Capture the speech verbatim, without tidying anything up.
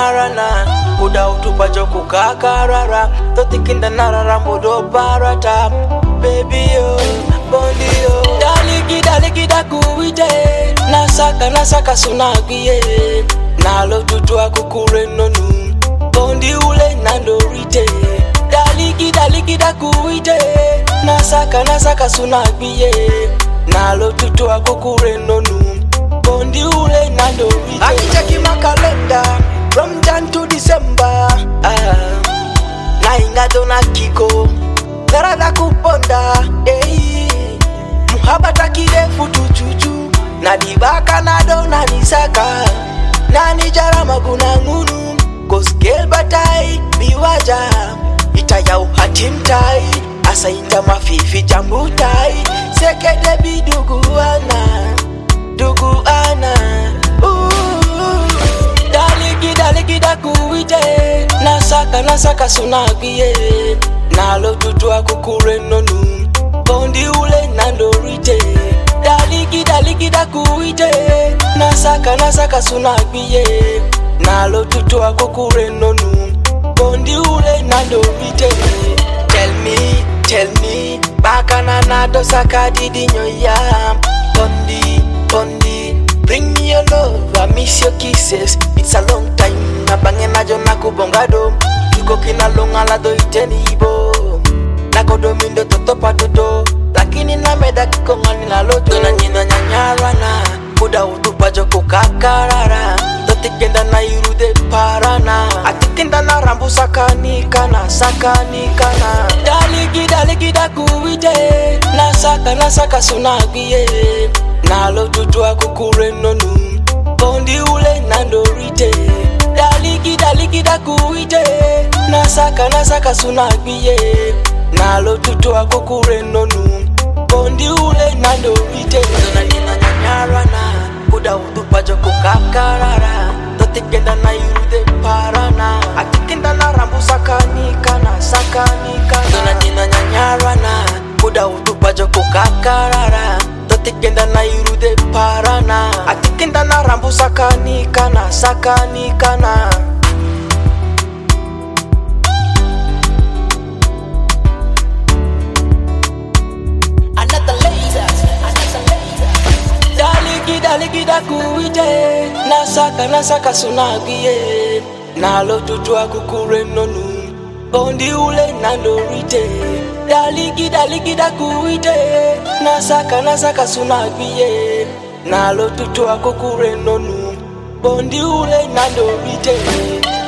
nyarana kuda utupa joko kakarara totikinda narara modo barata baby yo bondi yo daligi daligi da kuite nasaka nasaka sunagiye nalo tutwa kukure nonu bondi ule nandorite daligi daligi da kuite nasaka nasaka sunagiye nalo tutwa kukure nonu bondi ule nandorite akicheki makalenda from Jan to December ah nainga dona kiko Narada kuponda eh muhabata kirefu tuchuchu nadibaka na dona nisaka nani jarama guna ngunu koskel batai biwaja itaya uhatimtai asainta mafifi jambutai sekede biduguana duguana daligi daligi da kuite nasaka nasaka sunagiye nalo tutwa kukure nonu bondi ule nandorite daligi daligi da kuite nasaka nasaka sunagiye nalo tutwa kukure nonu bondi ule nandorite tell me tell me bakana nado saka didi nyoya bondi bondi bring me your love I miss your kisses it's a long time nabange najo nakubongado Yuko kina longa la do iteni ibo Nako domindo totopa toto Lakini na meda kiko ngani la loto Dona njina nyanyarana Kuda utupa joko kakarara Totikenda na irude parana Atikenda na rambu sakanikana Sakanikana Daligi daligi da kuite Nasaka nasaka sunagiye Nalo tutwa kukure nonu Bondi ule nandorite Daligi daligi da kuite Nasaka nasaka sunagiye Nalo tutwa kukure nonu Bondi ule nandorite Dona nina nyanyarana Kuda utupa joko kakarara Totikenda na irude parana Atikenda na rambu sakanikana Sakanikana Dona nina nyanyarana Kuda utupa joko kakarara Totikenda na irude parana Atikenda na rambu sakanikana Sakanikana Daligi da kuite Nasaka nasaka sunagiye Nalo tutwa kukure nonu Bondi ule nandorite Daligi daligi da kuite Nasaka nasaka sunagiye Nalo tutwa kukure nonu Bondi ule nandorite